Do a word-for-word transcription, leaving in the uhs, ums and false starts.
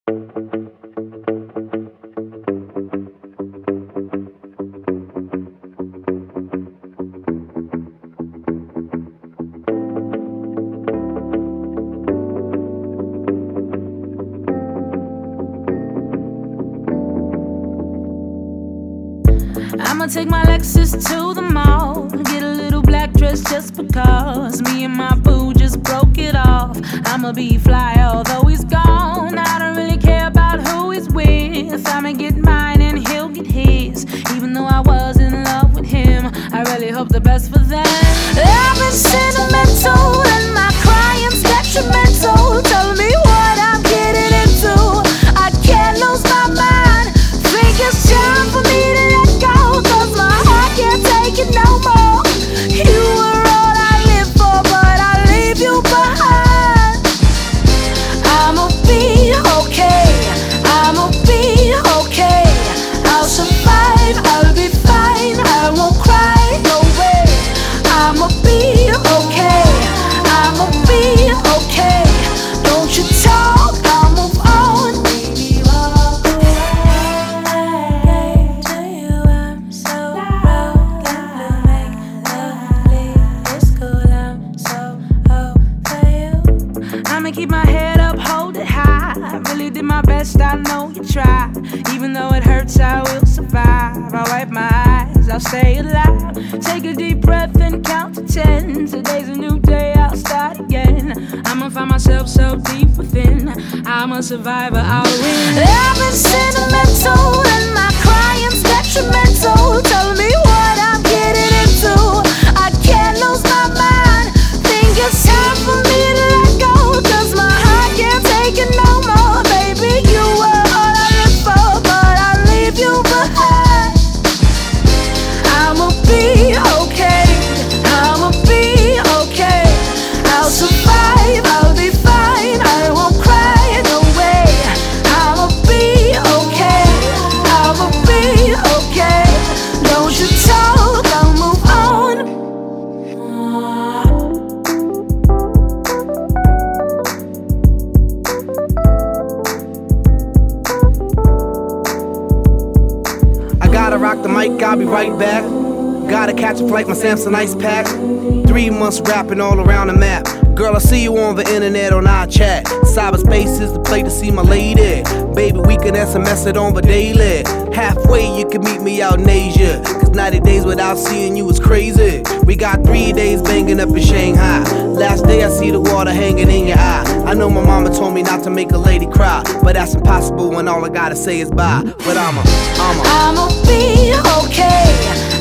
I'ma take my Lexus to the mall, get a little black dress just because me and my boo just broke it off. I'ma be fly although he's gone. I don't really care about who he's with. I'ma get mine and he'll get his. Even though I was in love with him, I really hope the best for them. I've been sentimental and my crying's detrimental. Tell me what I'm getting into. I can't lose my mind. Think it's time for me to let go, 'cause my heart can't take it no more. You were all I live for, but I leave you behind. I'ma be okay, I'ma be okay. I'll survive, I'll be fine, I won't cry, no way. I'ma be okay, I'ma be okay. Don't you talk, I'll move on. Baby, walk away. To you I'm so broken. Make lovely, it's cool, I'm so over you. I'ma keep my head up, hold it high. I really did my best, I know you tried. Even though it hurts, I will survive. I'll wipe my eyes, I'll stay alive. Take a deep breath and count to ten. Today's a new day, I'll start again. I'ma find myself so deep within. I'm a survivor, I'll win. I've been sentimental and my crying's detrimental. Tell me what I'm getting into. I can't lose my mind. Think it's time for me to let go, 'cause my heart can't take it no more. Baby, you were all I live for, but I leave you behind. I'ma be okay, I'ma be okay. I'll survive, I'll be fine, I won't cry, no way. I'ma be okay, I'ma be okay. Don't you talk, I'll move on. I gotta rock the mic, I'll be right back. Gotta catch a flight, my Samsonite pack. Three months rapping all around the map. Girl, I see you on the internet on our chat. Cyberspace is the place to see my lady. Baby, we can S M S it on the daily. Halfway, you can meet me out in Asia. 'Cause ninety days without seeing you is crazy. We got three days banging up in Shanghai. Last day I see the water hanging in your eye. I know my mama told me not to make a lady cry, but that's impossible when all I gotta say is bye. But I'ma, I'ma I'ma be okay,